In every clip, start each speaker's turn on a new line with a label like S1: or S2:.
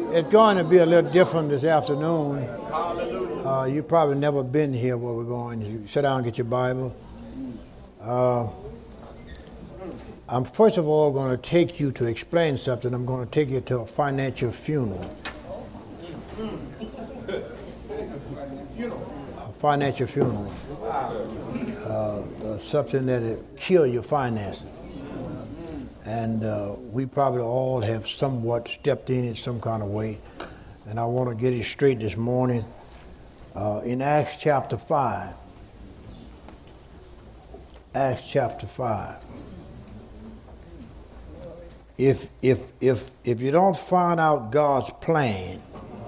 S1: It's going to be a little different this afternoon. You probably never been here where we're going. You sit down and get your Bible. I'm first of all going to take you to explain something. I'm going to take you to a financial funeral. A financial funeral. Something that will kill your finances. And we probably all have somewhat stepped in some kind of way. And I want to get it straight this morning. In Acts chapter 5. Acts chapter 5. If you don't find out God's plan,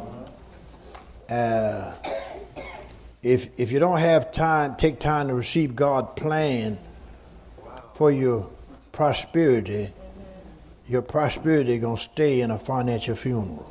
S1: if you don't have time, take time to receive God's plan for your prosperity gonna stay in a financial funeral.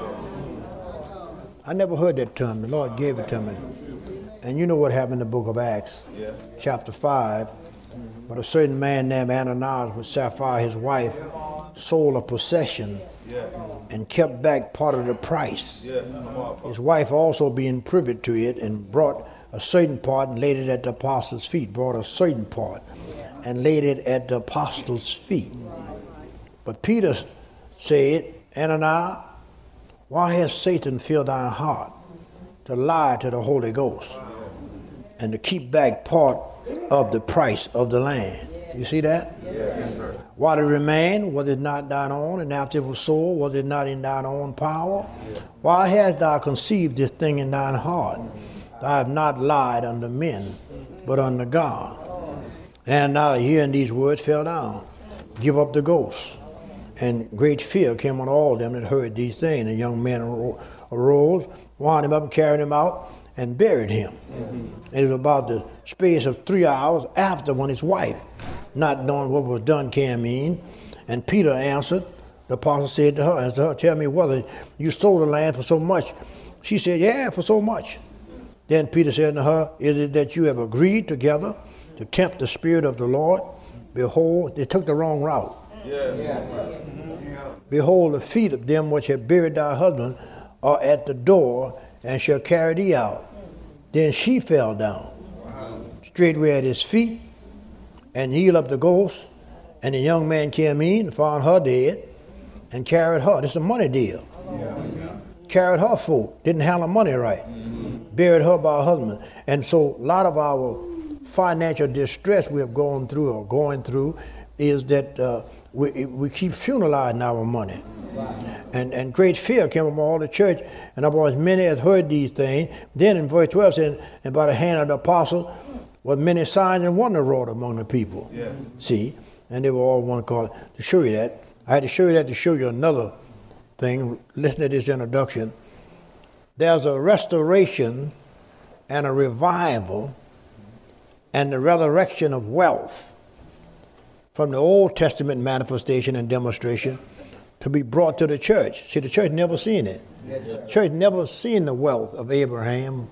S1: I never heard that term. The Lord gave it to me. And you know what happened in the book of Acts, chapter 5. But a certain man named Ananias with Sapphira, his wife, sold a possession and kept back part of the price. His wife also being privy to it and brought a certain part and laid it at the apostles' feet. Brought a certain part and laid it at the apostles' feet. But Peter said, Ananias, why has Satan filled thy heart to lie to the Holy Ghost and to keep back part of the price of the land? You see that? Yes, sir. While it remained, was it not thine own? And after it was sold, was it not in thine own power? Yes. Why hast thou conceived this thing in thine heart? Thou hast not lied unto men, but unto God. And now hearing these words fell down, give up the ghost. And great fear came on all them that heard these things. The young man arose, wound him up and carried him out and buried him. And it was about the space of 3 hours after when his wife, not knowing what was done, came in. And Peter answered, the apostle said to her, tell me whether you sold the land for so much. She said, yeah, for so much. Then Peter said to her, is it that you have agreed together to tempt the Spirit of the Lord? Behold, they took the wrong route. Behold, the feet of them which have buried thy husband are at the door, and shall carry thee out. Then she fell down, straightway at his feet, and healed up the ghost. And the young man came in and found her dead, and carried her. This is a money deal. Carried her forth, didn't handle money right. Buried her by her husband. And so a lot of our financial distress we have gone through or going through is that we keep funeralizing our money. And great fear came upon all the church, and upon as many as heard these things. Then in verse 12 says, and by the hand of the apostle was many signs and wonders wrought among the people. Yes. See, and they were all one cause. To show you that, I had to show you that to show you another thing. Listen to this introduction. There's a restoration and a revival and the resurrection of wealth from the Old Testament manifestation and demonstration to be brought to the church. See, the church never seen it. Yes, sir. The church never seen the wealth of Abraham,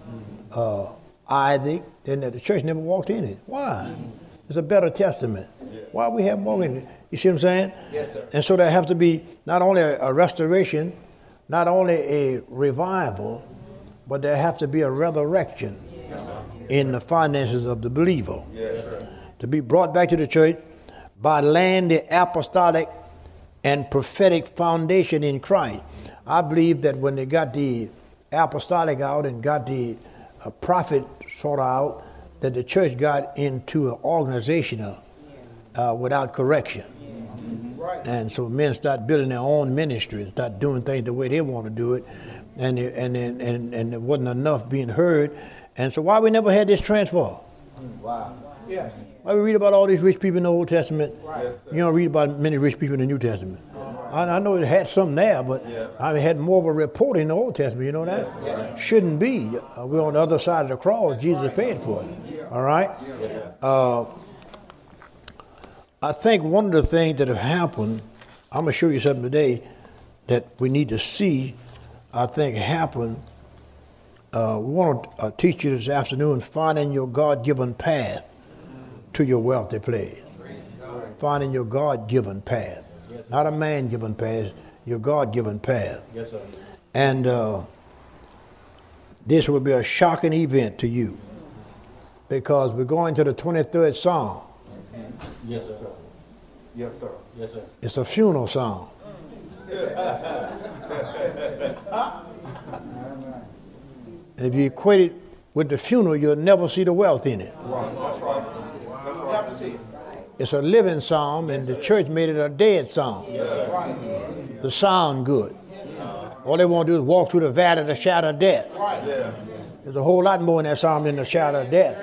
S1: Isaac, and the church never walked in it. Why? It's a better testament. Why we haven't walked in it? You see what I'm saying? Yes, sir. And so there have to be not only a restoration, not only a revival, but there have to be a resurrection in the finances of the believer. Yes, sir. To be brought back to the church by laying the apostolic and prophetic foundation in Christ. I believe that when they got the apostolic out and got the prophet sort of out, that the church got into an organization without correction. Right. And so men start building their own ministry, start doing things the way they want to do it, and there wasn't enough being heard. And so why we never had this transfer? Wow. Yes. Why we read about all these rich people in the Old Testament? Right. Yes, you don't read about many rich people in the New Testament. Right. I know it had some there, but I had more of a report in the Old Testament. You know that? Yes. Shouldn't be. We're on the other side of the cross. Jesus paid for it. All right? I think one of the things that have happened, I'm going to show you something today that we need to see, I think happened. We want to teach you this afternoon, finding your God-given path to your wealthy place. Finding your God-given path. Not a man-given path, your God-given path. Yes, sir. And this will be a shocking event to you because we're going to the 23rd Psalm.
S2: Yes, sir. Yes, sir. Yes, sir.
S1: It's a funeral psalm. And if you equate it with the funeral, you'll never see the wealth in it.
S2: That's right. Never see it.
S1: It's a living psalm, and the church made it a dead psalm. To sound good. All they want to do is walk through the valley of the shadow of death. There's a whole lot more in that psalm than the shadow of death.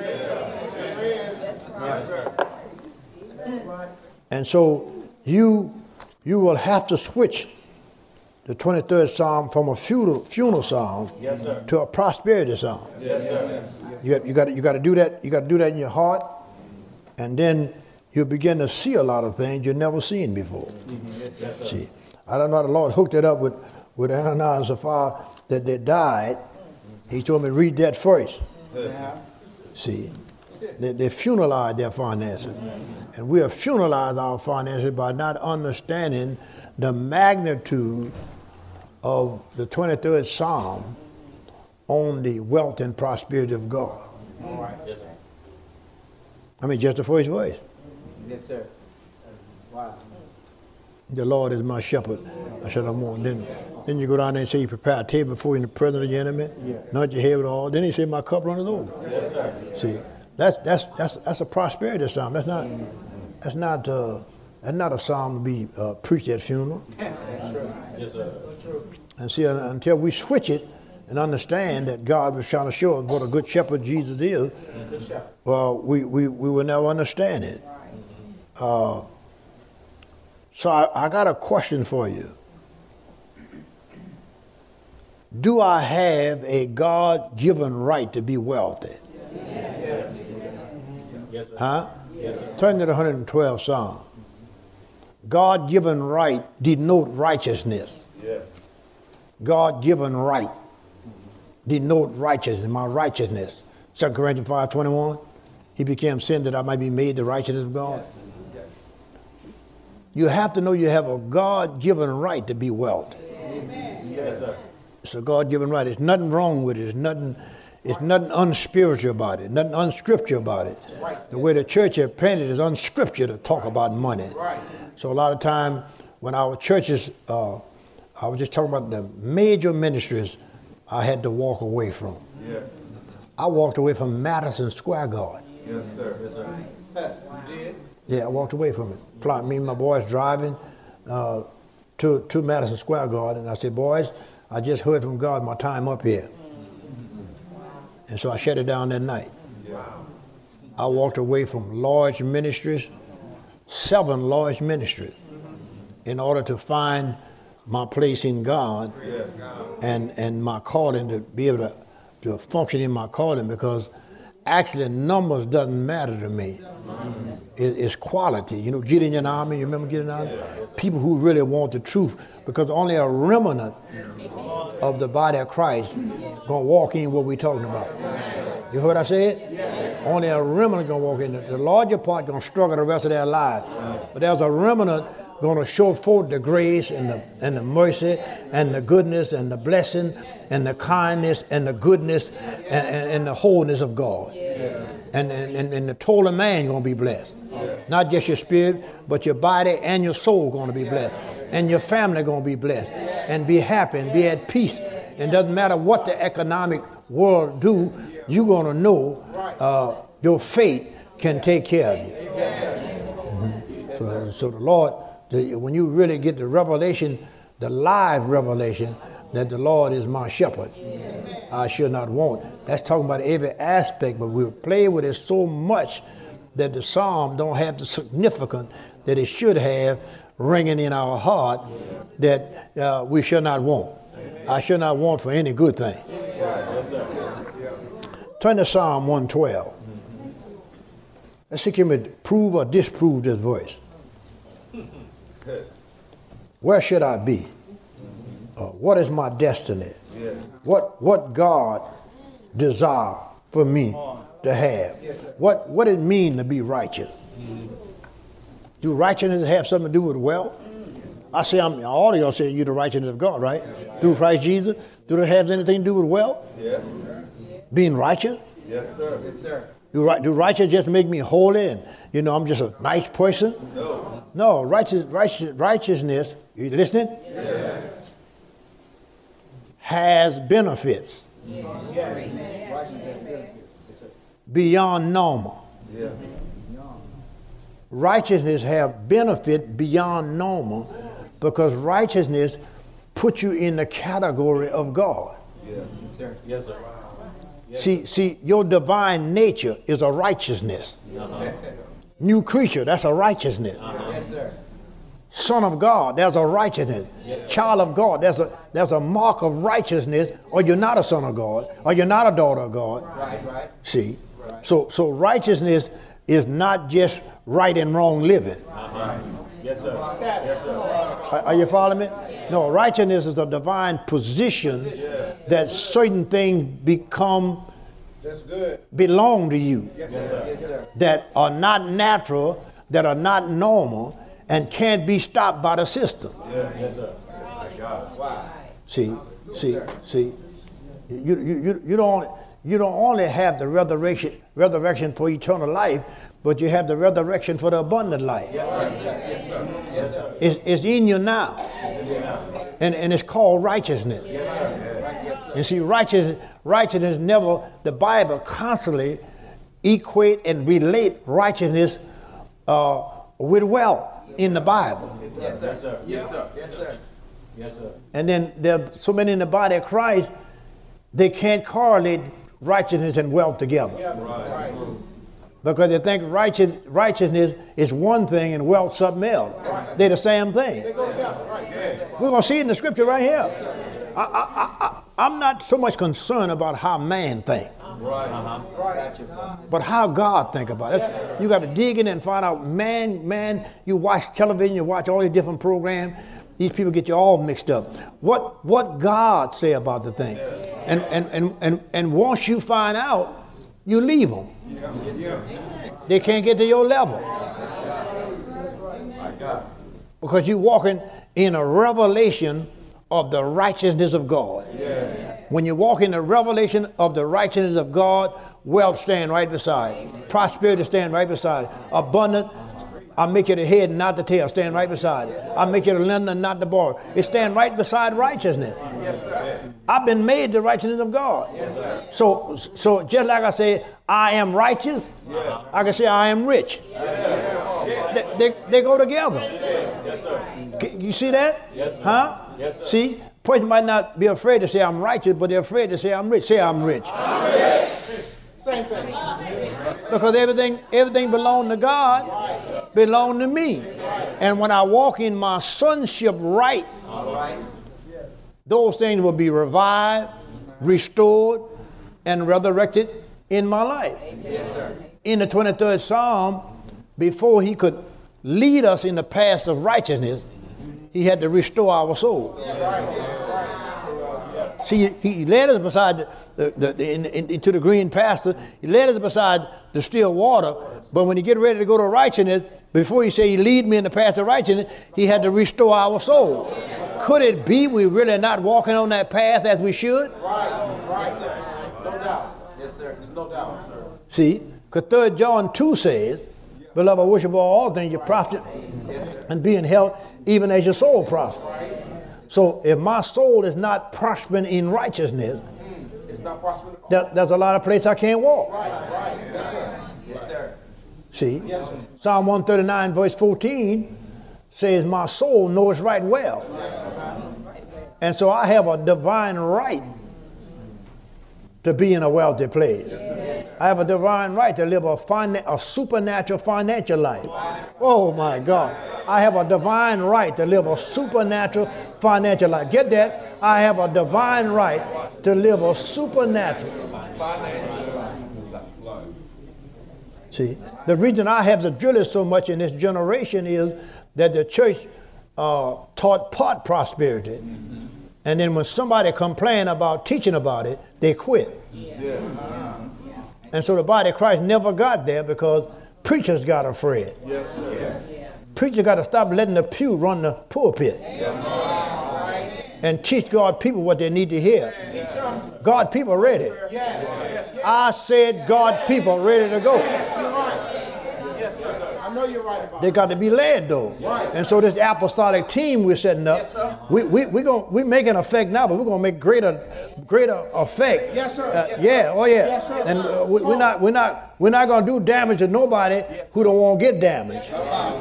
S1: And so you will have to switch the 23rd Psalm from a funeral psalm to a prosperity psalm. You got to do that. You got to do that in your heart, and then you'll begin to see a lot of things you've never seen before. See, I don't know how the Lord hooked it up with Ananias and Sapphira that they died. He told me read that first. See, they funeralized their finances, and we have funeralized our finances by not understanding the magnitude of the 23rd Psalm on the wealth and prosperity of God.
S2: All right. Yes, sir.
S1: I mean, just the first verse.
S2: Yes, sir. Wow.
S1: The Lord is my shepherd, I shall not want. Then you go down there and say, you prepare a table before you in the presence of your enemy, anoint your head with oil. Then he said, my cup runneth over.
S2: Yes, sir.
S1: See, that's a prosperity psalm. That's not a psalm to be preached at funeral.
S2: Yes, sir.
S1: And see, until we switch it and understand that God was trying to show us what a good shepherd Jesus is, well, we will never understand it. So I got a question for you. Do I have a God-given right to be wealthy?
S2: Yes. Yes, sir.
S1: Huh?
S2: Yes, sir.
S1: Turn to the 112th Psalm. God-given right denote righteousness.
S2: Yes.
S1: God-given right denote righteousness, my righteousness. 2 Corinthians 5:21. He became sin that I might be made the righteousness of God. You have to know you have a God-given right to be wealthy.
S2: Yes, sir.
S1: It's a God-given right. There's nothing wrong with it. It's nothing unspiritual about it. Nothing unscriptural about it. The way the church has painted is unscriptural to talk about money. So a lot of time when our churches, I was just talking about the major ministries I had to walk away from.
S2: Yes.
S1: I walked away from Madison Square Garden.
S2: Yes, sir. Yes, sir. You did?
S1: Yeah, I walked away from it. Me and my boys driving to Madison Square Garden. And I said, boys, I just heard from God my time up here. And so I shut it down that night. I walked away from large ministries, 7 large ministries, in order to find my place in God and my calling, to be able to function in my calling, because actually numbers doesn't matter to me. It's quality. You know, Gideon Army, you remember Gideon Army? People who really want the truth, because only a remnant of the body of Christ gonna walk in what we're talking about. You heard what I said? Only a remnant gonna walk in. The larger part gonna struggle the rest of their lives. But there's a remnant gonna show forth the grace and the mercy and the goodness and the blessing and the kindness and the goodness and the wholeness of God. And the total man gonna be blessed. Not just your spirit, but your body and your soul gonna be blessed. And your family gonna be blessed. And be happy and be at peace. And doesn't matter what the economic world do, you're gonna know your faith can take care of you. So the Lord, when you really get the revelation, the live revelation that the Lord is my shepherd, I shall not want. That's talking about every aspect, but we play with it so much that the psalm don't have the significance that it should have ringing in our heart, that we shall not want. I shall not want for any good thing. Turn to Psalm 112. Let's see, can we prove or disprove this verse? Where should I be? What is my destiny? What God desire for me to have? What it mean to be righteous? Do righteousness have something to do with wealth? I say, all of y'all say you're the righteousness of God, right? Through Christ Jesus. Do that have anything to do with wealth?
S3: Yes.
S1: Being righteous?
S3: Yes, sir. Yes, sir.
S1: Do righteous just make me holy and, I'm just a nice person?
S3: No.
S1: No, righteousness, you listening?
S3: Yes.
S1: Has benefits.
S3: Yes.
S1: Beyond normal.
S3: Yes.
S1: Righteousness have benefit beyond normal because righteousness puts you in the category of God.
S3: Yes, sir.
S2: Yes, sir.
S1: See, your divine nature is a righteousness. New creature, that's a righteousness.
S3: Yes, sir.
S1: Son of God, there's a righteousness. Child of God, there's a mark of righteousness, or you're not a son of God, or you're not a daughter of God.
S3: Right.
S1: See? So righteousness is not just right and wrong living.
S2: Yes, sir. Yes, sir.
S1: Are you following me? No, righteousness is a divine position that certain things
S3: That's good.
S1: belong to you.
S3: Yes, sir. Yes, sir.
S1: That are not natural, that are not normal, and can't be stopped by the system.
S2: Yes, sir.
S3: Wow.
S1: See, you don't only have the resurrection for eternal life, but you have the resurrection for the abundant life.
S3: Yes, sir. Yes, sir. Yes, sir.
S1: It's in you now, and it's called righteousness. And see, righteousness never. The Bible constantly equate and relate righteousness with wealth in the Bible.
S3: Yes, sir. Yes, sir. Yes, sir.
S2: Yes, sir.
S1: And then there are so many in the body of Christ, they can't correlate righteousness and wealth together.
S3: Right.
S1: Because they think righteousness is one thing and wealth something else. They're the same thing. We're going to see it in the scripture right here. I'm not so much concerned about how man thinks, but how God think about it. You got to dig in and find out, man, you watch television, you watch all these different programs. These people get you all mixed up. What God say about the thing. And once you find out, you leave them. They can't get to your level. Because you're walking in a revelation of the righteousness of God. When you walk in the revelation of the righteousness of God, wealth stand right beside. Prosperity stand right beside. Abundant, I'll make you the head and not the tail, stand right beside it. I'll make you the lender and not the borrower. It stand right beside righteousness.
S3: Yes, sir.
S1: I've been made the righteousness of God.
S3: Yes, sir.
S1: So just like I say, I am righteous, I can say I am rich. They go together.
S2: Yes, sir.
S1: You see that?
S2: Yes, sir.
S1: Huh?
S2: Yes, sir.
S1: See, a person might not be afraid to say I'm righteous, but they're afraid to say I'm rich. Say I'm rich.
S3: Same thing.
S1: Because everything belongs to God, belongs to me. And when I walk in my sonship right, those things will be revived, restored, and resurrected in my life.
S3: Yes, sir.
S1: In the 23rd Psalm, before he could lead us in the path of righteousness, he had to restore our soul. See, he led us beside into the green pasture. He led us beside the still water. But when he get ready to go to righteousness, before he say he lead me in the path of righteousness, he had to restore our soul. Could it be we really not walking on that path as we should?
S3: Right, sir. No doubt. Yes, sir. There's no doubt, sir.
S1: See, because 3 John 2 says, beloved, I wish above all things you prosper and be in health, even as your soul prospers. So if my soul is not prospering in righteousness,
S3: It's not prospering.
S1: there's a lot of places I can't walk.
S3: Right. Yes, sir. Yes, sir.
S1: See,
S3: Yes, sir.
S1: Psalm 139 verse 14 says, my soul knows right well. And so I have a divine right to be in a wealthy place. I have a divine right to live a supernatural financial life. Oh my God. I have a divine right to live a supernatural financial life. Get that? I have a divine right to live a supernatural. See, the reason I have the drill so much in this generation is that the church taught part prosperity. And then when somebody complained about teaching about it, they quit. And so the body of Christ never got there because preachers got afraid. Preacher got to stop letting the pew run the pulpit. And teach God people what they need to hear. God people ready. I said God people ready to go.
S3: Yes, sir. I know you're right about
S1: They got to be led though. And so this apostolic team we're setting up, we're making effect now, but we're gonna make greater effect.
S3: Yes, sir.
S1: Yeah, oh yeah.
S3: Yes, sir.
S1: And we're not gonna do damage to nobody who don't want to get damaged.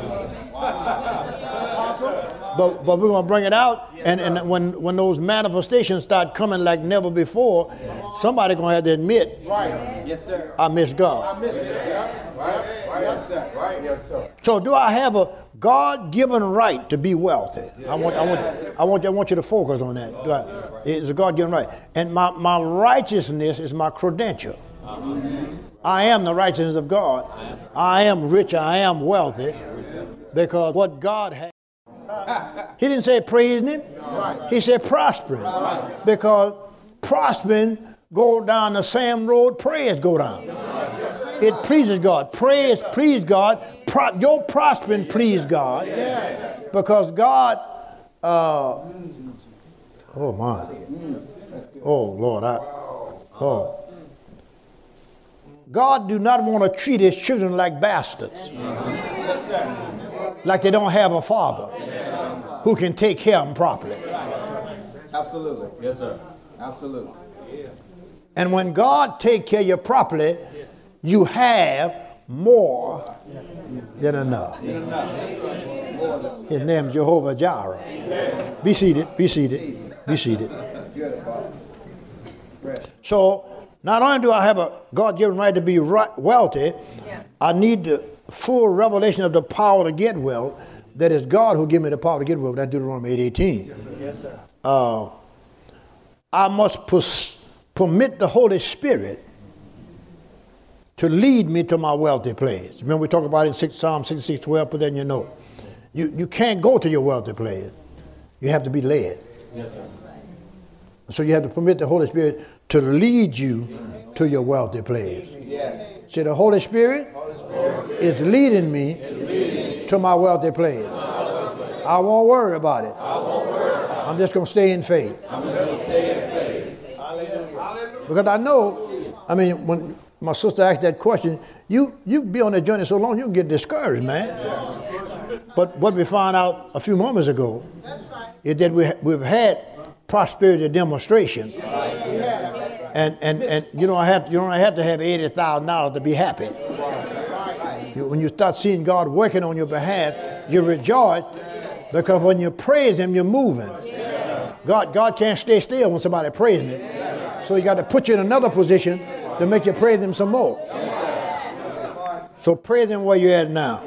S1: But we're going to bring it out, and when those manifestations start coming like never before, somebody going to have to admit,
S3: right. Yes, sir.
S1: I miss God.
S3: I missed it. Right. Yes, sir. Right. Yes, sir.
S1: So do I have a God-given right to be wealthy? I want you to focus on that. It's a God-given right. And my righteousness is my credential. I am the righteousness of God. I am rich. I am wealthy because what God has. He didn't say praising him. He said prospering. Because prospering go down the same road praise go down. It pleases God. Praise please God. Your prospering please God. Because God, oh my. Oh Lord, God do not want to treat his children like bastards. Like they don't have a father who can take care of them properly.
S3: Absolutely. Yes, sir. Absolutely.
S1: And when God take care of you properly, you have more than enough. His name is Jehovah Jireh. Be seated, be seated, be seated.
S3: That's good, Apostle.
S1: So not only do I have a God-given right to be wealthy, I need the full revelation of the power to get wealth. That is God who gave me the power to get wealth. That's Deuteronomy 8:18.
S2: Yes, sir.
S1: I must permit the Holy Spirit to lead me to my wealthy place. Remember we talked about it in Psalm 66:12, put that in your note. You can't go to your wealthy place. You have to be led.
S2: Yes, sir.
S1: So you have to permit the Holy Spirit to lead you to your wealthy place.
S3: Yes.
S1: See, the Holy Spirit is leading me to my wealthy place. I won't worry about it. I'm just going to stay in faith. Because I know, I mean, when my sister asked that question, you be on that journey so long you can get discouraged, man. But what we found out a few moments ago is that we've had prosperity demonstration. And you don't have to have $80,000 to be happy. When you start seeing God working on your behalf, you rejoice because when you praise him, you're moving. God can't stay still when somebody praising him. So he got to put you in another position to make you praise him some more. So praise him where you're at now.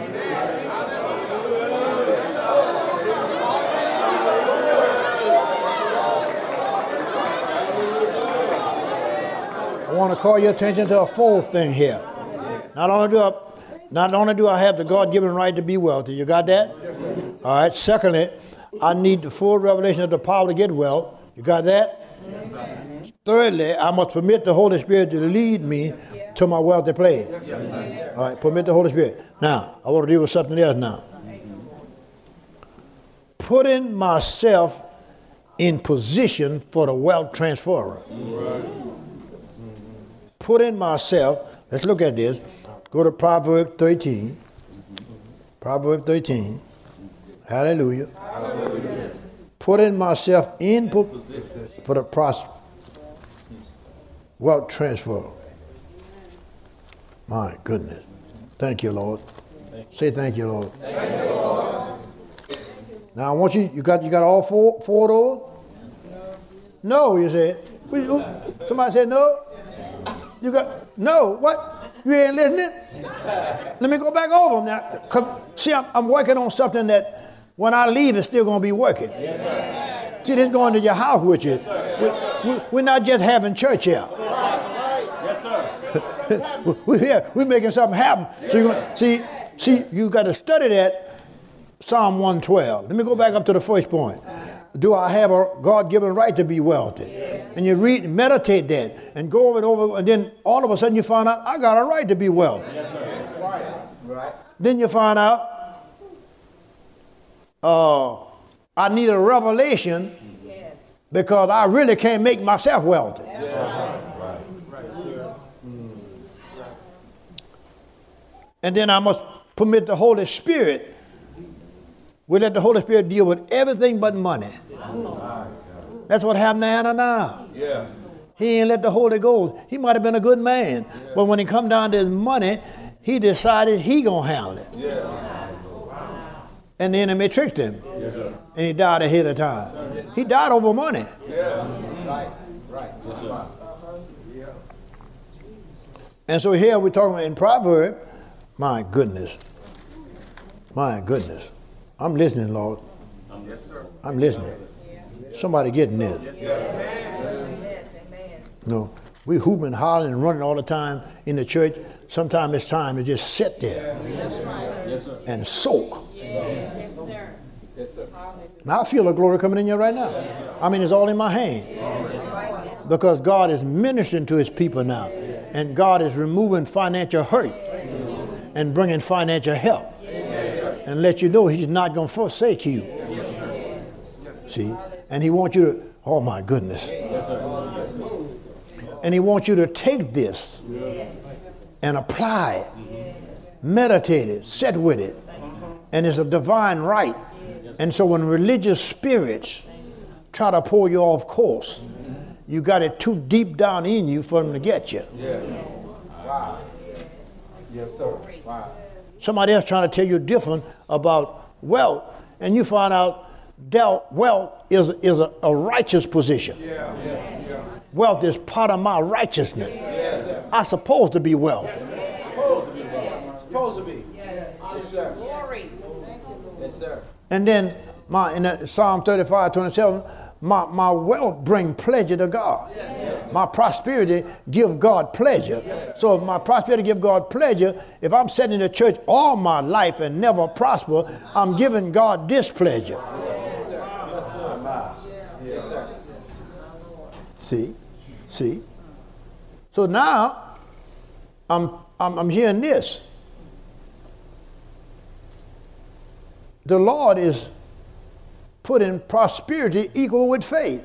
S1: I want to call your attention to a fourth thing here. Not only do I have the God-given right to be wealthy. You got that? Yes, sir. All right. Secondly, I need the full revelation of the power to get wealth. You got that? Yes, sir. Thirdly, I must permit the Holy Spirit to lead me to my wealthy place. Yes, sir. All right. Permit the Holy Spirit. Now, I want to deal with something else now. Putting myself in position for the wealth transferer. Putting myself, let's look at this. Go to Proverbs 13. Proverbs 13. Hallelujah. Hallelujah. Putting myself in position for the wealth transfer. My goodness. Thank you, Lord. Say thank you, Lord. Thank you, Lord. Now I want you got all four of those? No, you said. Somebody said no? You got, no, what? You ain't listening? Let me go back over them now. Cause see, I'm working on something that when I leave, it's still going to be working. Yes, sir. See, this is going to your house with you. Yes, we're not just having church here.
S2: Yes, sir.
S1: We're making something happen. So you're going see, you got to study that Psalm 112. Let me go back up to the first point. Do I have a God-given right to be wealthy? Yes. And you read, meditate that, and go over and over, and then all of a sudden you find out, I got a right to be wealthy. Yes, sir. Right. Then you find out, I need a revelation because I really can't make myself wealthy. And then I must permit the Holy Spirit. We let the Holy Spirit deal with everything but money. That's what happened to Ananias.
S3: Yeah.
S1: He ain't let the Holy Ghost. He might have been a good man, but when it come down to his money, he decided he gonna handle it.
S3: Yeah.
S1: And the enemy tricked him.
S3: Yes, sir.
S1: And he died ahead of time. He died over money.
S3: Yeah. Right. Right. Yes, sir.
S1: And so here we're talking in Proverbs. My goodness. My goodness. I'm listening, Lord.
S3: Yes, sir.
S1: I'm listening. Somebody getting this. No, we hooping, hollering, and running all the time in the church. Sometimes it's time to just sit there and soak.
S3: Yes, sir.
S1: Now I feel the glory coming in here right now. I mean, it's all in my hand. Because God is ministering to his people now. And God is removing financial hurt and bringing financial help. And let you know he's not going to forsake you. See? And he wants you to, oh my goodness. And he wants you to take this and apply it, meditate it, sit with it. And it's a divine right. And so when religious spirits try to pull you off course, you got it too deep down in you for them to get you.
S3: Yeah. Wow. Yes, sir. Wow.
S1: Somebody else trying to tell you different about wealth, and you find out wealth is a righteous position.
S3: Yeah.
S1: Wealth is part of my righteousness.
S3: Yes,
S1: I'm supposed to be wealthy.
S3: Supposed to be. Yes, sir. Glory. Yes, sir.
S1: And then in that Psalm 35:27, my wealth bring pleasure to God. My prosperity give God pleasure. So if my prosperity give God pleasure, if I'm sitting in the church all my life and never prosper, I'm giving God displeasure.
S3: Yes, sir.
S1: See. So now I'm hearing this. The Lord is putting prosperity equal with faith.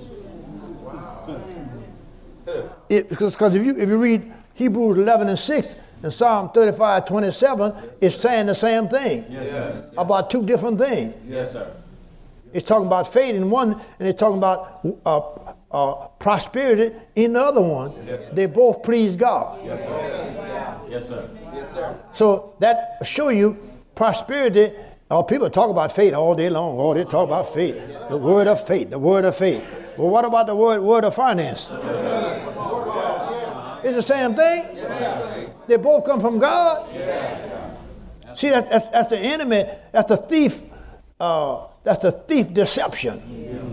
S1: Because if you read Hebrews 11:6 and Psalm 35:27, it's saying the same thing about two different things.
S3: Yes, sir.
S1: It's talking about faith in one, and it's talking about prosperity in the other one. They both please God.
S3: Yes, sir. Yes, sir.
S1: So that show you prosperity. People talk about faith all day long. Oh, they talk about faith. The word of faith, the word of faith. Well, what about the word of finance? It's the same thing. They both come from God. See, that's the enemy. That's the thief. That's the thief deception.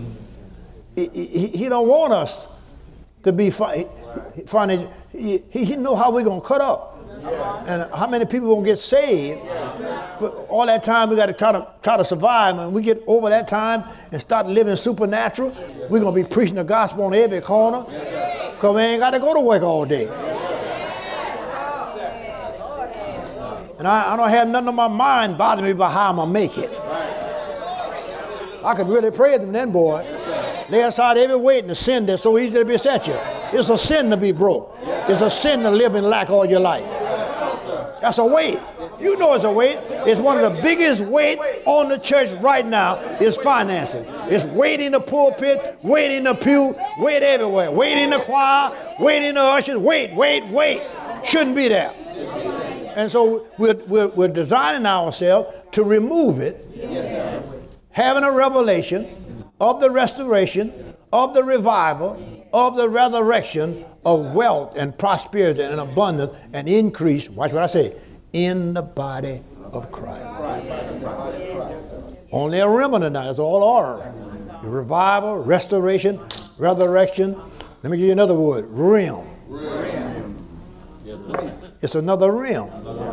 S1: He don't want us to be financial. He know how we're gonna cut up. And how many people gonna get saved? But all that time we got to try to survive. And we get over that time and start living supernatural, we're gonna be preaching the gospel on every corner, because we ain't got to go to work all day. And I don't have nothing on my mind bothering me about how I'm gonna make it. I could really praise them then, boy. Lay aside every weight and the sin that's so easy to beset you. It's a sin to be broke. It's a sin to live in lack all your life. That's a weight. You know it's a weight. It's one of the biggest weight on the church right now is financing. It's weight in the pulpit, weight in the pew, weight everywhere. Weight in the choir, weight in the ushers, weight. Shouldn't be there. And so we're designing ourselves to remove it, having a revelation of the restoration, of the revival, of the resurrection of wealth and prosperity and abundance and increase, watch what I say, in the body of Christ. Only a remnant now, it's all order. The revival, restoration, resurrection. Let me give you another word, realm. It's another realm.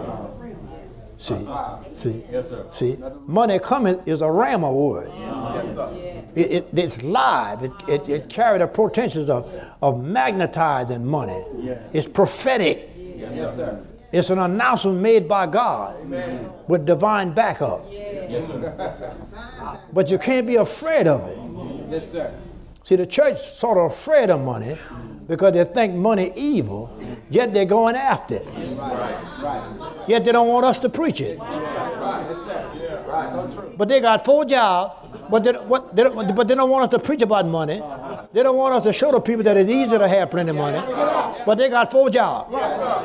S1: See, money coming is a rhema word. It's live. It carried the potentials of magnetizing money. It's prophetic. It's an announcement made by God with divine backup.
S2: Yes, sir.
S1: But you can't be afraid of it.
S3: Yes, sir.
S1: See, the church sort of afraid of money because they think money evil, yet they're going after it. Yet they don't want us to preach it. But they got 4 jobs, but they don't want us to preach about money. They don't want us to show the people that it's easy to have plenty of money, but they got 4 jobs.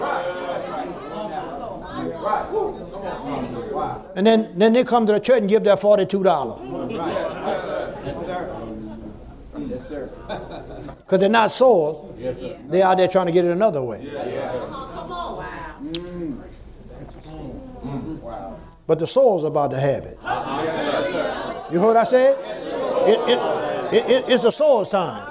S1: And then they come to the church and give their $42.
S3: Yes, sir. Yes, sir.
S1: Because they're not souls.
S3: Yes, sir.
S1: They're out there trying to get it another way. But the soul's about to have it. You heard what I said? It's the soul's time.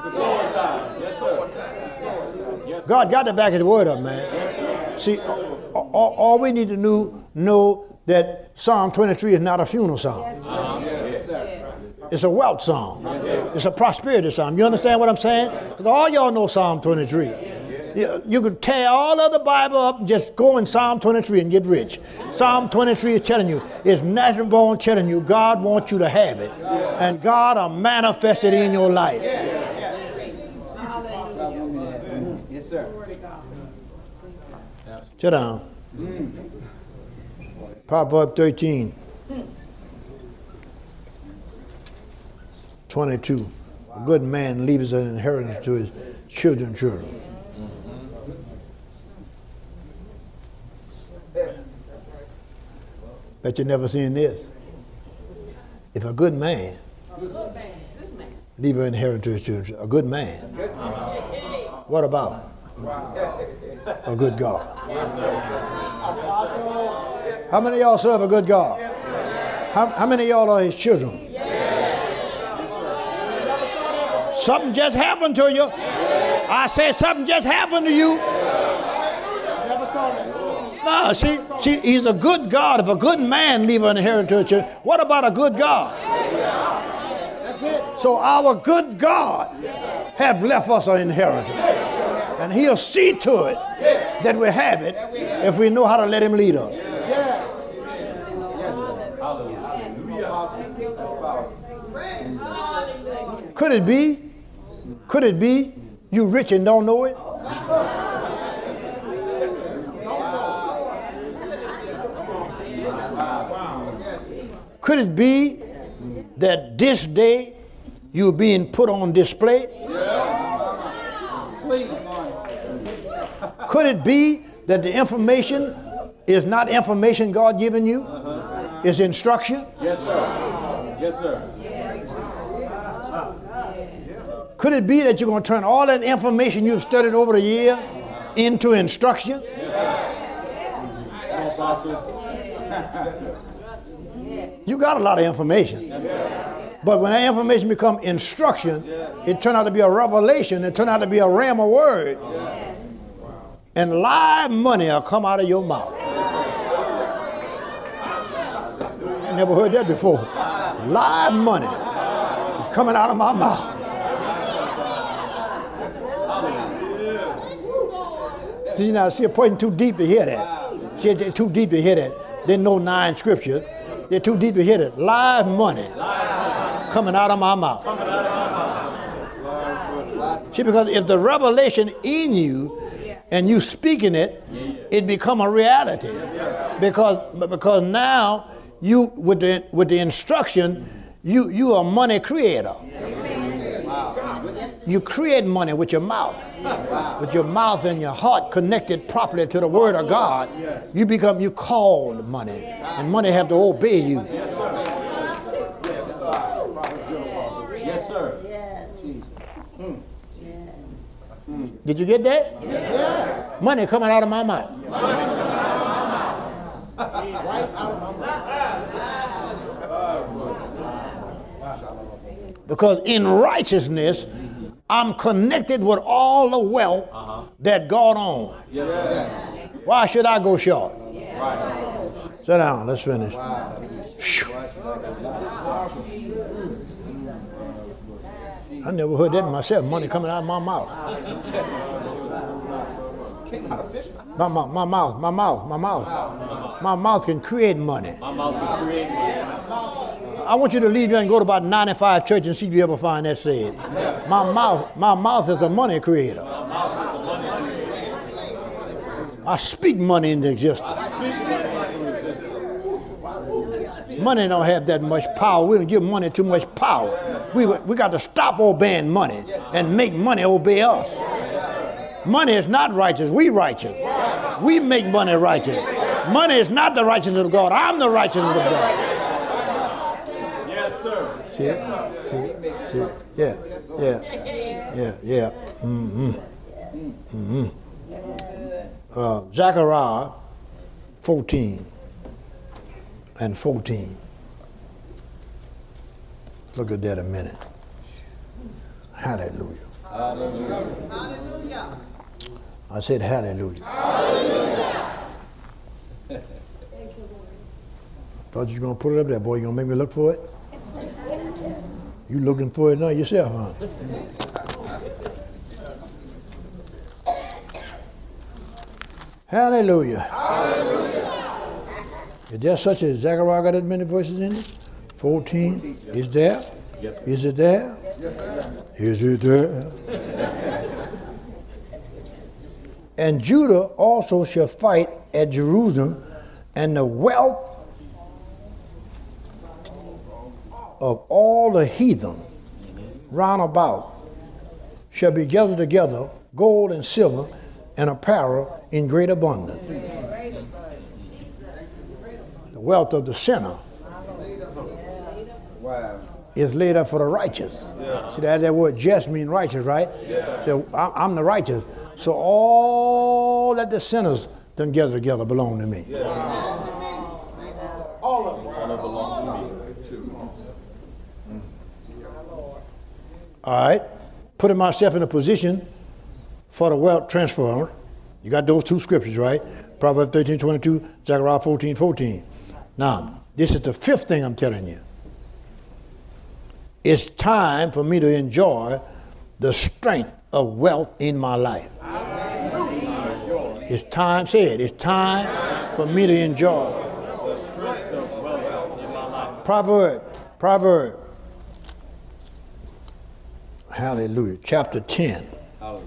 S1: God got to back his word up, man. See, all we need to know that Psalm 23 is not a funeral psalm. It's a wealth psalm. It's a prosperity psalm. You understand what I'm saying? Because all y'all know Psalm 23. You could tear all of the Bible up and just go in Psalm 23 and get rich. Psalm 23 is telling you, it's natural born telling you God wants you to have it. And God will manifest it in your life.
S3: Yes, sir.
S1: Sit down. Proverbs 13, 22. A good man leaves an inheritance to his children's children. Bet you never seen this. If a good man leave an inheritance to his children, a good man. What about a good God? How many of y'all serve a good God? How many of y'all are his children? Something just happened to you. I said something just happened to you. No, see, he's a good God. If a good man leave an inheritance to his children, what about a good God? So our good God have left us an inheritance. And he'll see to it that we have it if we know how to let him lead us. Could it be you rich and don't know it? Could it be that this day you're being put on display? Could it be that the information is not information God given you? It's instruction?
S2: Yes, sir. Yes, sir.
S1: Could it be that you're going to turn all that information you've studied over the year into instruction? You got a lot of information. But when that information becomes instruction, it turned out to be a revelation. It turned out to be a rhema word. And live money will come out of your mouth. I never heard that before. Live money is coming out of my mouth. See, now, see a person too deep to hear that. See, they're too deep to hear that. They know 9 scriptures. They're too deep to hear that. Live money coming out of my mouth. See, because if the revelation in you and you speaking it, it become a reality. Because now you with the instruction, you are a money creator. You create money with your mouth. With your mouth and your heart connected properly to the word of God, you called money, and money have to obey you.
S2: Yes, sir.
S1: Did you get that? Yes. Money coming out of my mouth. Because in righteousness, I'm connected with all the wealth that God owns.
S2: Yes, sir.
S1: Why should I go short? Sit down, let's finish. I never heard that myself, money coming out of my mouth. My mouth. My mouth can create money.
S2: My mouth can create money.
S1: I want you to leave here and go to about 95 churches and see if you ever find that said. My mouth is a money creator. I speak money into existence. Money don't have that much power. We don't give money too much power. We got to stop obeying money and make money obey us. Money is not righteous. We righteous. We make money righteous. Money is not the righteousness of God. I'm the righteousness of God.
S2: Yes, sir.
S1: See it? See it? Yeah. Zechariah 14 and 14. Look at that a minute. Hallelujah.
S3: Hallelujah.
S1: I said hallelujah. Hallelujah. Thought you were going to put it up there, boy. You going to make me look for it? You looking for it now yourself, huh? Hallelujah. Hallelujah. Is there such a Zechariah got as many voices in it? 14. Is there?
S2: Yes, sir.
S1: Is it there?
S3: Yes, sir.
S1: Is it there? And Judah also shall fight at Jerusalem, and the wealth of all the heathen round about shall be gathered together, gold and silver and apparel in great abundance. The wealth of the sinner is laid up for the righteous. Yeah. See, that word just means righteous, right? Yeah. So I'm the righteous. So all that the sinners done gather together belong to me. Yeah.
S3: All of it.
S2: All of it belongs to me.
S1: All right. Putting myself in a position for the wealth transfer. You got those two scriptures, right? Proverbs 13:22, Zechariah 14:14. Now, this is the fifth thing I'm telling you. It's time for me to enjoy the strength of wealth in my life. It's time, say it, it's time for me to enjoy
S2: The strength of wealth in my life.
S1: Proverb. Hallelujah. Chapter 10.
S2: Hallelujah.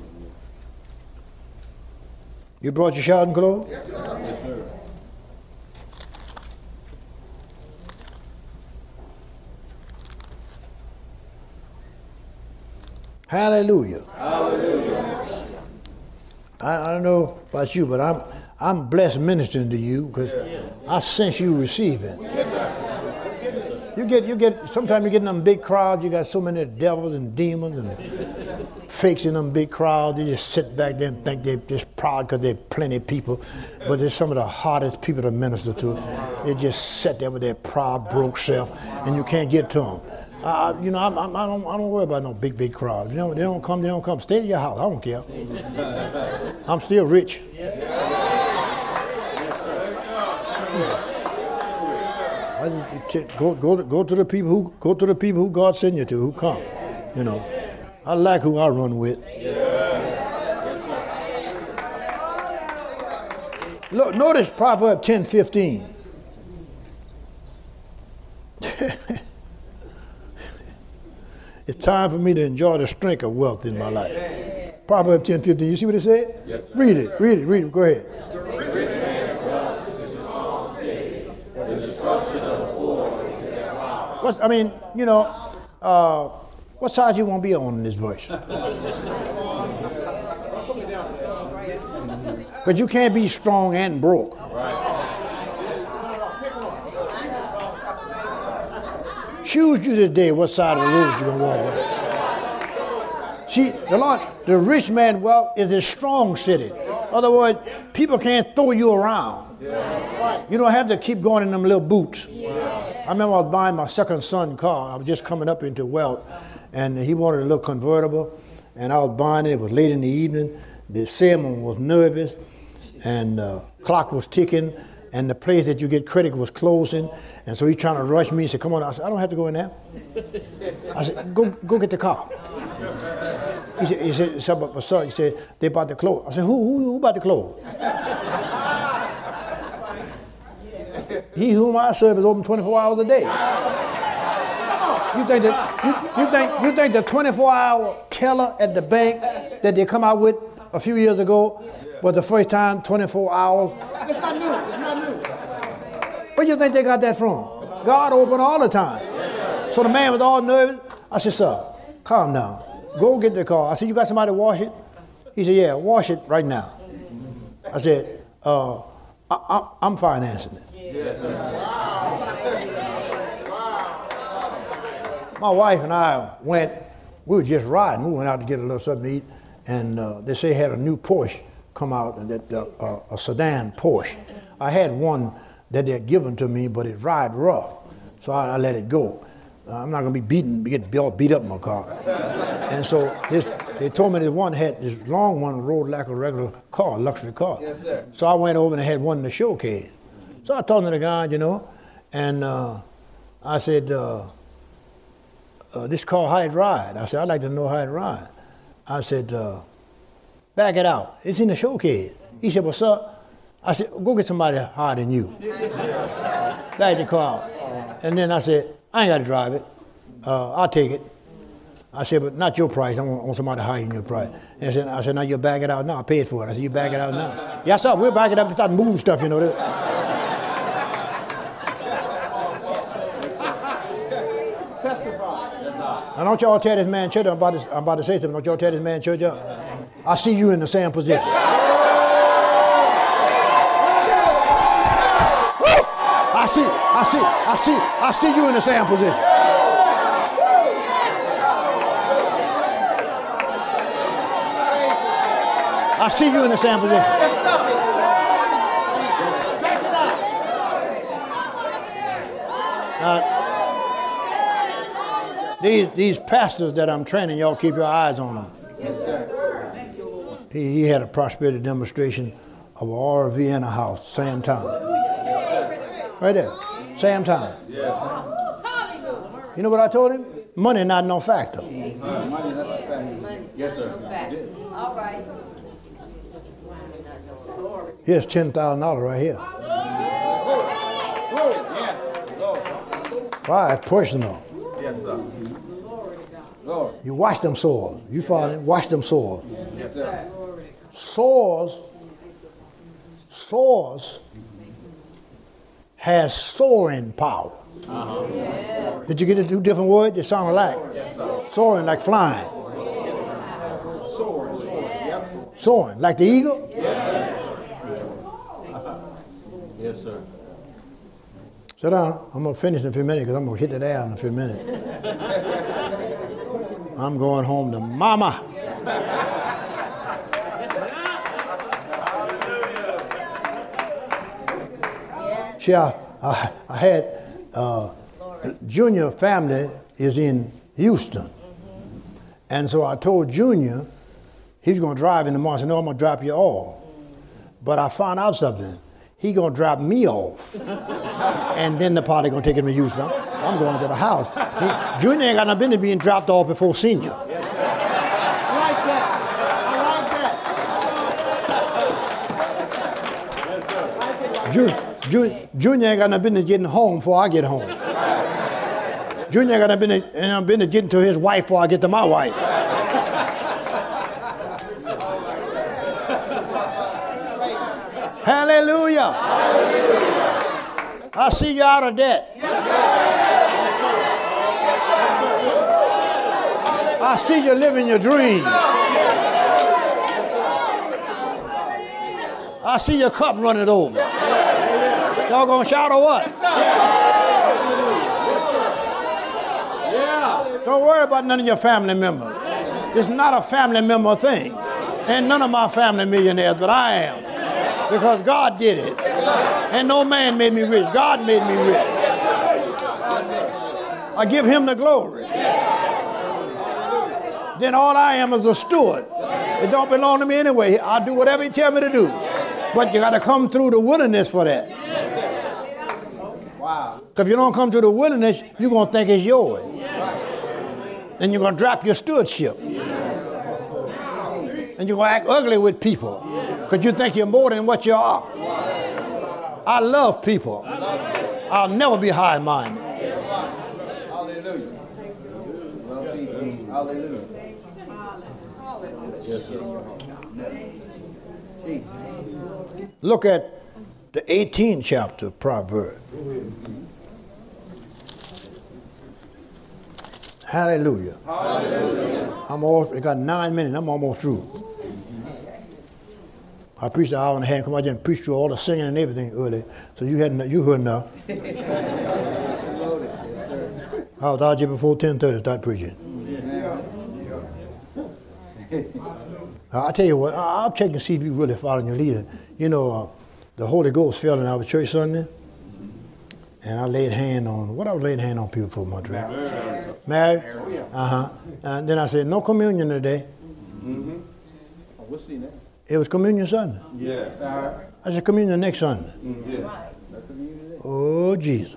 S1: You brought your shouting clothes?
S2: Yes, sir.
S1: Hallelujah.
S2: Hallelujah.
S1: I don't know about you, but I'm blessed ministering to you because I sense you receiving. You get. Sometimes you get in them big crowds. You got so many devils and demons and fakes in them big crowds. They just sit back there and think they're just proud because they're plenty of people, but they're some of the hardest people to minister to. They just sit there with their proud, broke self, and you can't get to them. I don't worry about no big crowd. They don't come. Stay in your house. I don't care. I'm still rich. I just go to the people who God sent you to, who come. You know, I like who I run with. Look, notice Proverbs 10:15. It's time for me to enjoy the strength of wealth in my life. Proverbs 10:15. You see what it said?
S2: Yes, sir.
S1: Read it. Go ahead. What side you want to be on in this verse? But you can't be strong and broke. Choose you today what side of the road you're going to walk with. See, the rich man wealth is a strong city. In other words, people can't throw you around. You don't have to keep going in them little boots. I remember I was buying my second son car. I was just coming up into wealth, and he wanted a little convertible, and I was buying it. It was late in the evening. The salesman was nervous, and the clock was ticking, and the place that you get credit was closing, and so he's trying to rush me. He said, "Come on." I said, "I don't have to go in there." I said, "Go get the car." He said, "But sir," he said, "they about to close." I said, "Who about to close?" He whom I serve is open 24 hours a day. You think the 24-hour teller at the bank that they come out with a few years ago was the first time 24 hours?
S3: It's not new. It's not new.
S1: Where do you think they got that from? God open all the time. So the man was all nervous. I said, sir, calm down. Go get the car. I said, you got somebody to wash it? He said, yeah, wash it right now. I said, I'm financing it.
S3: Yes, sir.
S1: My wife and I we were just riding. We went out to get a little something to eat, and they say had a new Porsche come out, and a sedan Porsche. I had one that they had given to me, but it ride rough, so I let it go. I'm not going to be get beat up in my car. And so they told me that one had this long one rode like a regular car, luxury car.
S3: Yes, sir.
S1: So I went over and had one in the showcase. So I talked to the guy, and I said, this car, how it ride? I said, I'd like to know how it ride. I said, back it out. It's in the showcase. He said, well, sir, I said, go get somebody higher than you. Back the car out. And then I said, I ain't got to drive it. I'll take it. I said, but not your price. I want somebody higher than your price. And I said, now you back it out now. I paid for it. I said, you back it out now. Yes, sir, we'll back it up to start moving stuff,
S3: Testify.
S1: Now don't y'all tear this man church up. I'm about to say something. Don't y'all tear this man church up. I see you in the same position. I see you in the same position. I see you in the same position. These pastors that I'm training, y'all keep your eyes on them.
S3: Yes, sir.
S1: He had a prosperity demonstration of an RV and a house, same time. Right there, same time.
S3: Yes.
S1: You know what I told him? Money not no factor.
S3: Money is not a factor. Yes, sir.
S4: All right.
S1: Here's $10,000 right here.
S3: Yes. Lord.
S1: Why? It's personal.
S3: Yes, sir. Lord.
S1: You wash them sores. You follow me? Wash them sores.
S3: Yes, sir.
S1: Sores has soaring power. Did you get the two different words? They sound alike.
S3: Yes, sir.
S1: Soaring like flying.
S3: Soaring. Yep.
S1: Soaring like the eagle.
S2: Yes, sir.
S1: Sit down. I'm going to finish in a few minutes because I'm going to hit that air in a few minutes. I'm going home to mama. See, I had Junior family is in Houston. And so I told Junior he's going to drive in the morning. I said, no, I'm going to drop you off. But I found out something. He's going to drop me off. And then the party going to take him to Houston. I'm going to the house. Junior ain't got no business being dropped off before senior.
S3: I like that.
S1: Junior ain't got no business getting home before I get home. Junior ain't got no business getting to his wife before I get to my wife. Hallelujah. I see you out of debt. I see you living your dream. I see your cup running over. Y'all gonna shout or what? Don't worry about none of your family members. It's not a family member thing. And none of my family millionaires, but I am. Because God did it. And no man made me rich. God made me rich. I give him the glory. Then all I am is a steward. It don't belong to me anyway. I'll do whatever he tell me to do. But you got to come through the wilderness for that.
S3: Wow.
S1: Because if you don't come through the wilderness, you're going to think it's yours. And you're going to drop your stewardship. And you're going to act ugly with people. Because you think you're more than what you are. I love people. I'll never be high-minded.
S3: Hallelujah. Hallelujah. Yes, sir. Jesus.
S1: Look at the 18th chapter of Proverbs. Hallelujah. Hallelujah. I got 9 minutes. I'm almost through. I preached an hour and a half. Come on, I didn't preach through all the singing and everything early, so you heard enough. I was out here before 10:30. Start preaching. I tell you what, I'll check and see if you really following your leader. You know, the Holy Ghost fell in our church Sunday, and I laid hand on, what I was laying hand on people for, my trip? Married? And then I said, no communion today.
S3: We'll see now.
S1: It was communion Sunday.
S3: Yeah.
S1: I said, communion next Sunday.
S3: Yeah.
S1: Oh, Jesus.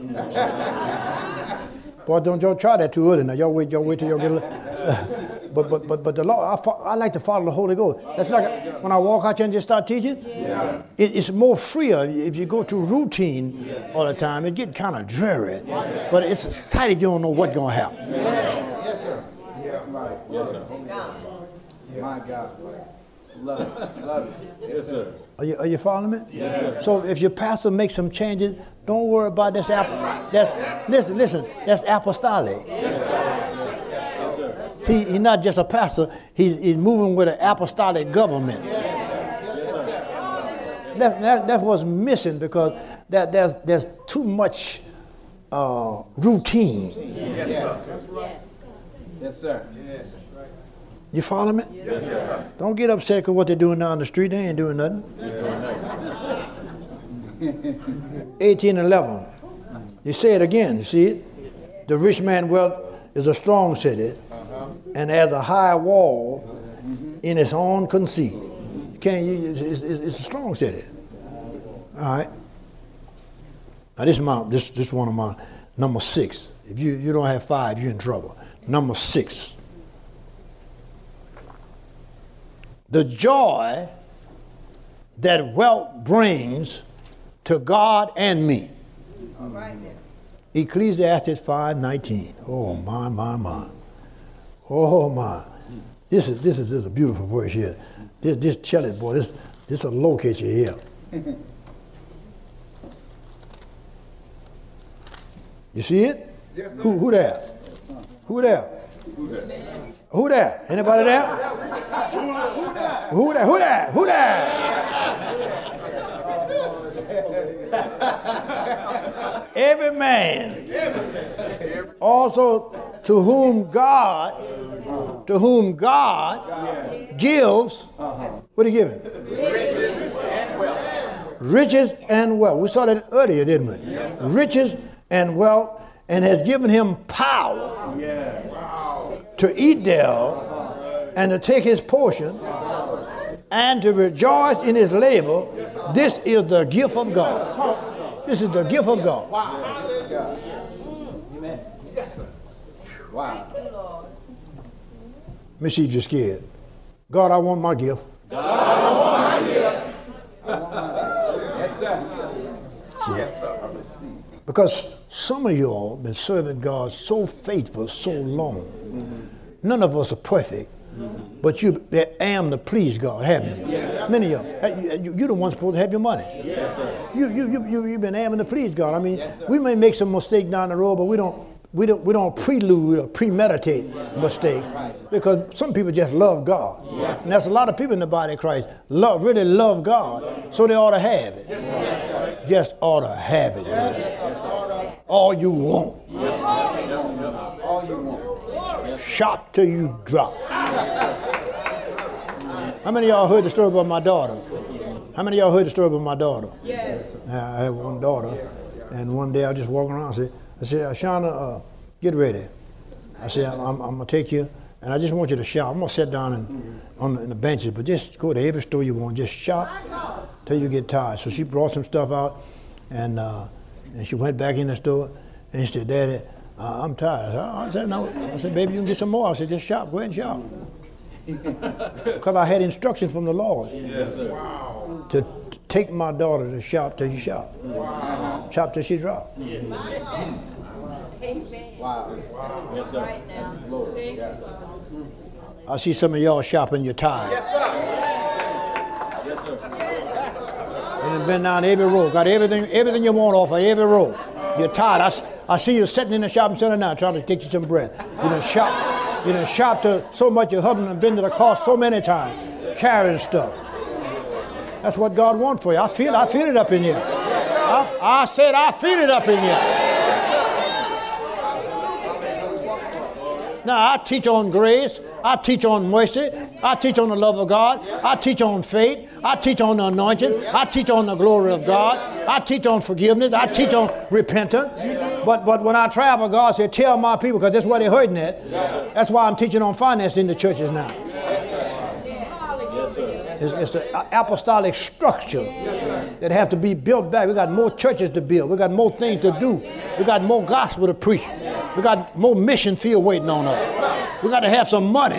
S1: Boy, don't y'all try that too early now. Y'all wait till y'all get a little. But the Lord, I like to follow the Holy Ghost. That's like when I walk out here and just start teaching. Yeah. It's more freer if you go through routine all the time. It get kind of dreary, but it's exciting. You don't know what's going to happen.
S3: Yes, sir. Yes, right. Yes, sir. My God. Love it. Love it. Yes, sir.
S1: Are you following me?
S3: Yes, sir.
S1: So if your pastor makes some changes, don't worry about this. Listen. That's apostolic.
S3: Yes, sir.
S1: See, he's not just a pastor. He's moving with an apostolic government. That's what's missing because there's too much routine.
S3: Yes, sir. Yes, sir. Yes.
S1: You follow me?
S3: Yes, sir.
S1: Don't get upset because what they're doing down the street, they ain't doing nothing. 18:11. You say it again, you see it? The rich man wealth is a strong city and has a high wall in its own conceit. It's a strong city. All right. Now this is one of my number 6. If you don't have 5, you're in trouble. Number 6. The joy that wealth brings to God and me.
S4: All right then.
S1: Ecclesiastes 5:19. Oh my. Oh my. This is a beautiful verse here. This tell it, boy, this will locate you here. You see it?
S3: Yes, sir.
S1: Who there? Who there? Who there? Anybody there? Who there? Who there? Every man also to whom God gives, what are he giving? Riches and wealth. We saw that earlier, didn't we? Yes, riches and wealth, and has given him power to eat thereof and to take his portion and to rejoice in his labor. This is the gift of God. This is the gift of God.
S3: Amen. Yes, sir. Wow.
S1: Let me see if you're scared. God, I want my gift.
S3: Yes, sir.
S1: Yes, sir. Because some of y'all been serving God so faithful, so long. None of us are perfect, but you am to please God, haven't you? Yes, many of you. You're the ones supposed to have your money. Yes, sir. You've been aiming to please God. I mean, we may make some mistakes down the road, but we don't prelude or premeditate mistakes because some people just love God. Yes. And there's a lot of people in the body of Christ really love God, so they ought to have it. Yes, just ought to have it. Yes. All you want. Yes. All you want. Shop till you drop. How many of y'all heard the story about my daughter? How many of y'all heard the story about my daughter? Yes. I have one daughter, and one day I was just walking around. I said, Shauna, get ready. I said, I'm going to take you, and I just want you to shop. I'm going to sit down in the benches, but just go to every store you want. Just shop till you get tired. So she brought some stuff out, and she went back in the store, and she said, Daddy, I'm tired. I said, no. I said, baby, you can get some more. I said, just shop. Go ahead and shop. Because I had instructions from the Lord to take my daughter to shop till she shop. Wow. Shop till she drop.
S2: Yeah.
S3: Wow.
S2: Yes, sir.
S3: That's the Lord. Yeah.
S1: I see some of y'all shopping your tithe.
S2: Yes, sir. Yes, sir.
S1: And it's been down every row. Got everything you want off of every row. You're tired. I see you sitting in the shopping center now trying to take you some breath. You done shop to so much your husband has been to the car so many times, carrying stuff. That's what God wants for you. I feel it up in here. I said I feel it up in here. Now I teach on grace. I teach on mercy. I teach on the love of God. I teach on faith. I teach on the anointing. I teach on the glory of God. I teach on forgiveness. I teach on repentance. But when I travel, God said, tell my people, because that's where they're hurting at. That's why I'm teaching on finance in the churches now. It's an apostolic structure that has to be built back. We got more churches to build. We got more things to do. We got more gospel to preach. We got more mission field waiting on us. We got to have some money.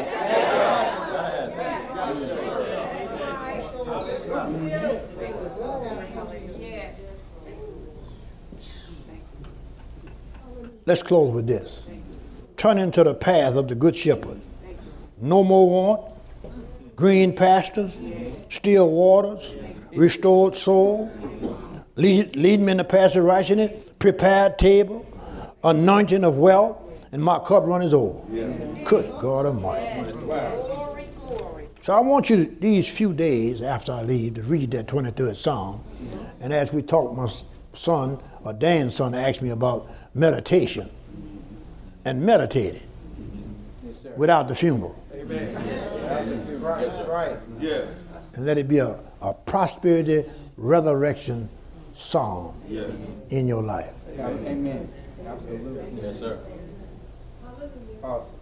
S1: Let's close with this. Turn into the path of the good shepherd. No more want, green pastures, still waters, restored soul, lead me in the path of righteousness, prepared table, anointing of wealth, and my cup runneth over. Good God Almighty. So I want you to, these few days after I leave, to read that 23rd Psalm. And as we talk, my son, or Dan's son, asked me about meditation. And meditated without the funeral.
S3: Amen. Right. Yes.
S1: And let it be a prosperity resurrection psalm in your life.
S3: Amen. Absolutely.
S2: Yes, sir.
S3: Awesome.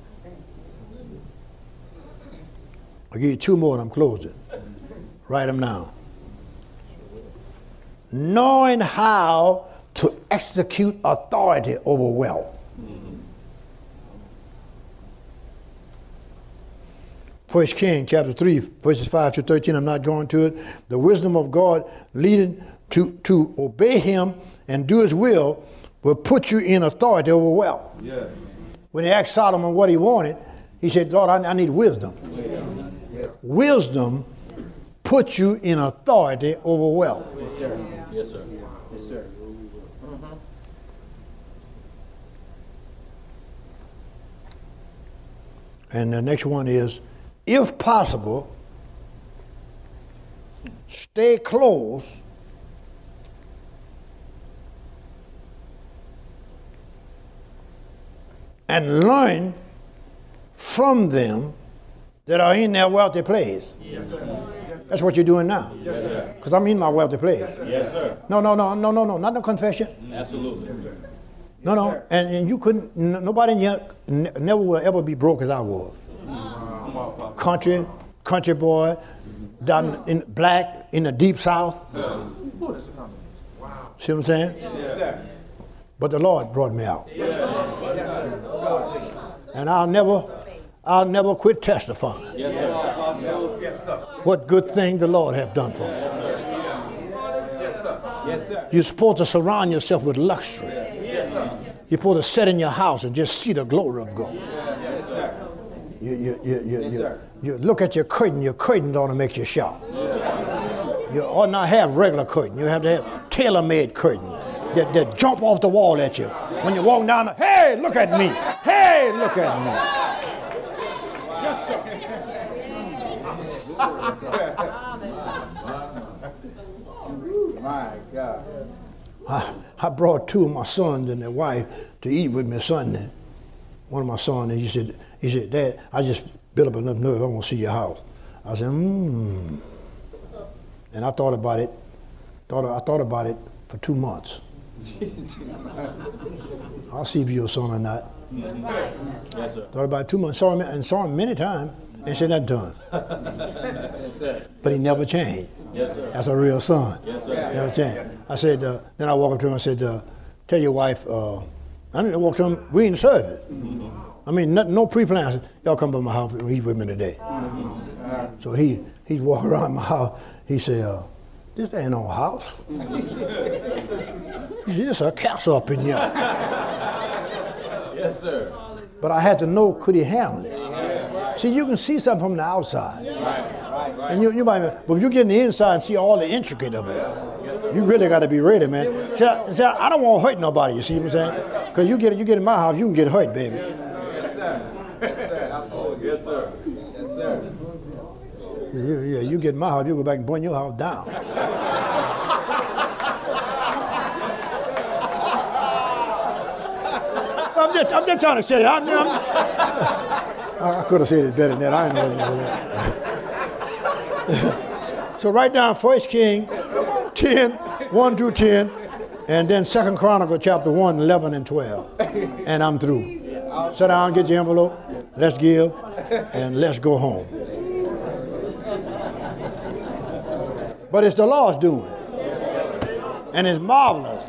S1: I'll give you two more and I'm closing. Write them down. Knowing how to execute authority over wealth. First King chapter 3, verses 5 to 13, I'm not going to it. The wisdom of God leading to obey him and do his will put you in authority over wealth.
S3: Yes.
S1: When he asked Solomon what he wanted, he said, Lord, I need wisdom.
S3: Yes.
S1: Wisdom puts you in authority over wealth.
S3: Yes, sir.
S2: Yes, sir.
S3: Yes, sir.
S1: And the next one is, if possible, stay close and learn from them that are in their wealthy place.
S2: Yes, sir.
S1: That's what you're doing now.
S2: Yes, sir.
S1: Because I'm in my wealthy place.
S2: Yes, sir.
S1: No, not no confession.
S2: Absolutely. Yes, sir.
S1: No. And you couldn't, nobody in here never will ever be broke as I was. Country boy, down in black in the deep south. See what I'm saying?
S3: Yes, sir.
S1: But the Lord brought me out.
S3: Yes, sir.
S1: And I'll never quit testifying.
S2: Yes, sir.
S3: Yes, sir.
S1: What good thing the Lord have done for me.
S3: Yes, sir. Yes, sir.
S1: You're supposed to surround yourself with luxury.
S3: Yes, sir.
S1: You're supposed to sit in your house and just see the glory of God.
S3: Yes, sir.
S1: You look at your curtain ought to make you shop. You ought not have regular curtain. You have to have tailor-made curtain that jump off the wall at you. When you walk down, hey, look at me. Hey, look at me.
S3: Yes, sir. My God.
S1: I brought two of my sons and their wife to eat with me Sunday. One of my sons, and he said, Dad, I just built up enough nerve, I want to see your house. I said, And I thought about it. I thought about it for 2 months. I'll see if you're a son or not.
S2: Yes, sir.
S1: Thought about it 2 months, saw him many times, and said nothing to him.
S2: Yes, sir.
S1: But he never changed.
S2: Yes, sir.
S1: That's a real son.
S2: Yes, sir.
S1: Never changed. I said, then I walked up to him and said, tell your wife, I didn't walk to him, we in the service. I mean, no pre-plan. I said, y'all come by my house and eat with me today. So he's walking around my house. He said, This ain't no house. This a castle up in here.
S2: Yes, sir.
S1: But I had to know, could he handle it? See, you can see something from the outside. And you might, but if you get in the inside and see all the intricate of it, you really got to be ready, man. See, I don't want to hurt nobody, you see what I'm saying? Because you get in my house, you can get hurt, baby.
S3: Yes, sir. Yes, sir. Absolutely. Yes, sir. Yes, sir.
S1: Yeah, you get in my house, you go back and burn your house down. I'm just trying to say, I could have said it better than that. I ain't know that. So write down 1 King 10, 1 through 10, and then 2 Chronicle chapter 1, 11 and 12. And I'm through. Sit down, get your envelope, let's give, and let's go home. But it's the Lord's doing. And it's marvelous.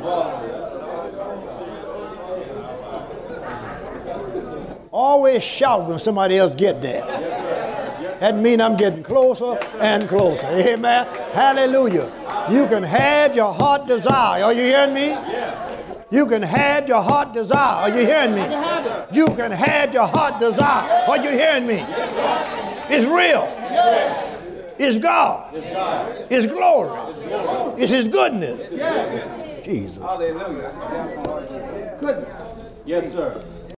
S1: Always shout when somebody else get there. That means I'm getting closer and closer. Amen. Hallelujah. You can have your heart desire. Are you hearing me? You can have your heart desire. Are you hearing me? You can have your heart desire. Are you hearing me? It's real. It's God. It's glory. It's His goodness. Jesus.
S3: Hallelujah. Goodness.
S2: Yes, sir.